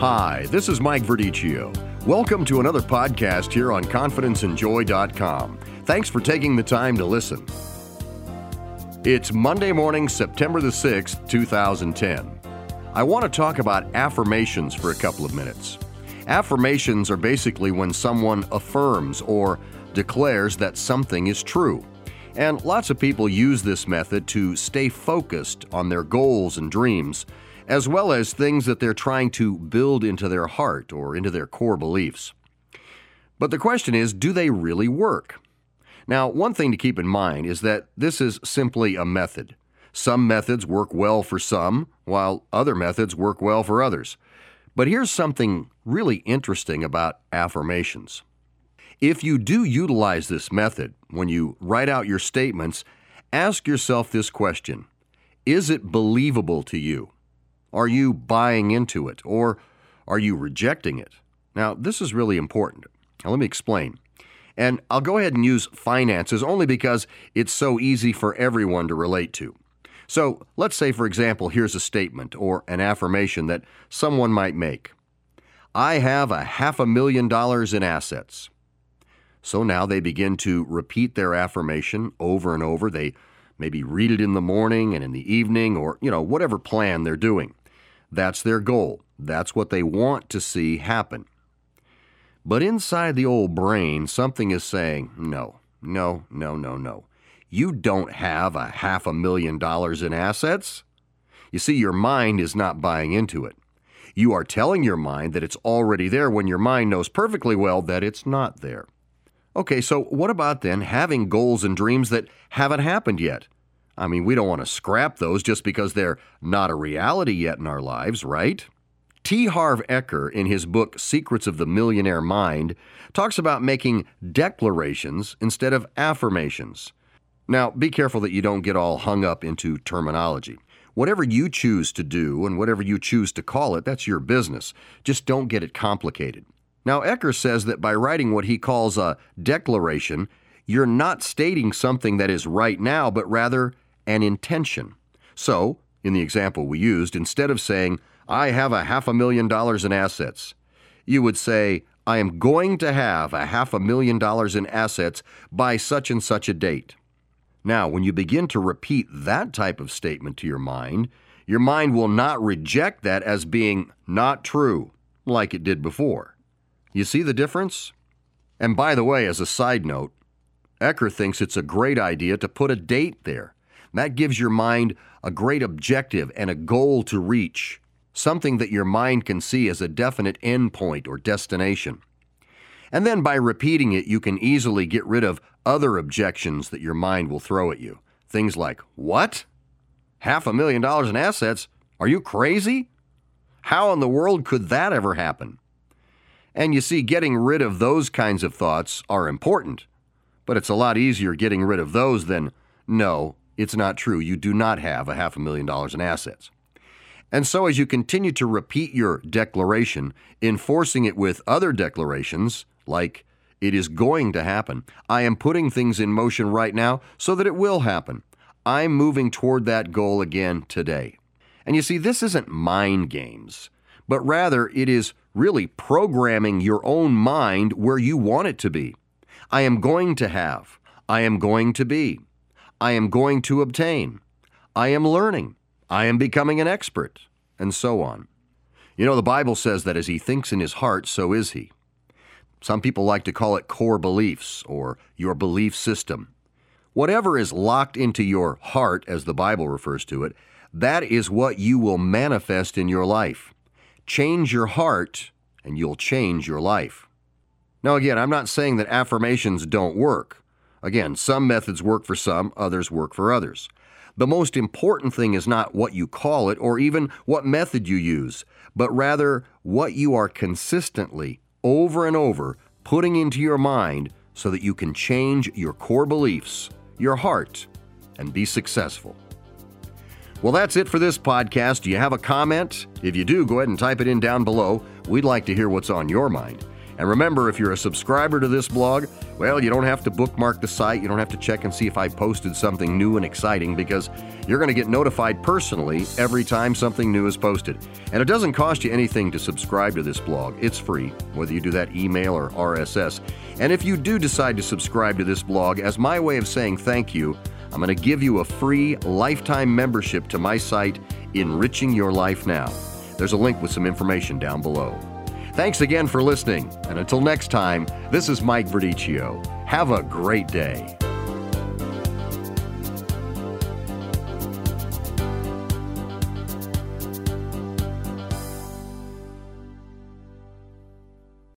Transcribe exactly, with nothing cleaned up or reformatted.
Hi, this is Mike Verdicchio. Welcome to another podcast here on confidence and joy dot com. Thanks for taking the time to listen. It's Monday morning, September the sixth, two thousand ten. I want to talk about affirmations for a couple of minutes. Affirmations are basically when someone affirms or declares that something is true. And lots of people use this method to stay focused on their goals and dreams, as well as things that they're trying to build into their heart or into their core beliefs. But the question is, do they really work? Now, one thing to keep in mind is that this is simply a method. Some methods work well for some, while other methods work well for others. But here's something really interesting about affirmations. If you do utilize this method, when you write out your statements, ask yourself this question: is it believable to you? Are you buying into it, or are you rejecting it? Now, this is really important. Now, let me explain. And I'll go ahead and use finances only because it's so easy for everyone to relate to. So let's say, for example, here's a statement or an affirmation that someone might make. I have a half a million dollars in assets. So now they begin to repeat their affirmation over and over. They maybe read it in the morning and in the evening, or, you know, whatever plan they're doing. That's their goal. That's what they want to see happen. But inside the old brain, something is saying, no, no, no, no, no. You don't have a half a million dollars in assets. You see, your mind is not buying into it. You are telling your mind that it's already there when your mind knows perfectly well that it's not there. Okay, so what about then having goals and dreams that haven't happened yet? I mean, we don't want to scrap those just because they're not a reality yet in our lives, right? T. Harv Eker, in his book Secrets of the Millionaire Mind, talks about making declarations instead of affirmations. Now, be careful that you don't get all hung up into terminology. Whatever you choose to do and whatever you choose to call it, that's your business. Just don't get it complicated. Now, Eker says that by writing what he calls a declaration, you're not stating something that is right now, but rather an intention. So, in the example we used, instead of saying, I have a half a million dollars in assets, you would say, I am going to have a half a million dollars in assets by such and such a date. Now, when you begin to repeat that type of statement to your mind, your mind will not reject that as being not true, like it did before. You see the difference? And by the way, as a side note, Eker thinks it's a great idea to put a date there. That gives your mind a great objective and a goal to reach, something that your mind can see as a definite endpoint or destination. And then by repeating it, you can easily get rid of other objections that your mind will throw at you. Things like, what? Half a million dollars in assets? Are you crazy? How in the world could that ever happen? And you see, getting rid of those kinds of thoughts are important, but it's a lot easier getting rid of those than, no, it's not true. You do not have a half a million dollars in assets. And so as you continue to repeat your declaration, enforcing it with other declarations, like, it is going to happen. I am putting things in motion right now so that it will happen. I'm moving toward that goal again today. And you see, this isn't mind games, but rather it is really programming your own mind where you want it to be. I am going to have. I am going to be. I am going to obtain. I am learning. I am becoming an expert, and so on. You know, the Bible says that as he thinks in his heart, so is he. Some people like to call it core beliefs or your belief system. Whatever is locked into your heart, as the Bible refers to it, that is what you will manifest in your life. Change your heart, and you'll change your life. Now, again, I'm not saying that affirmations don't work. Again, some methods work for some, others work for others. The most important thing is not what you call it or even what method you use, but rather what you are consistently, over and over, putting into your mind so that you can change your core beliefs, your heart, and be successful. Well, that's it for this podcast. Do you have a comment? If you do, go ahead and type it in down below. We'd like to hear what's on your mind. And remember, if you're a subscriber to this blog, well, you don't have to bookmark the site. You don't have to check and see if I posted something new and exciting, because you're going to get notified personally every time something new is posted. And it doesn't cost you anything to subscribe to this blog. It's free, whether you do that email or R S S. And if you do decide to subscribe to this blog, as my way of saying thank you, I'm going to give you a free lifetime membership to my site, Enriching Your Life Now. There's a link with some information down below. Thanks again for listening, and until next time, this is Mike Verdicchio. Have a great day.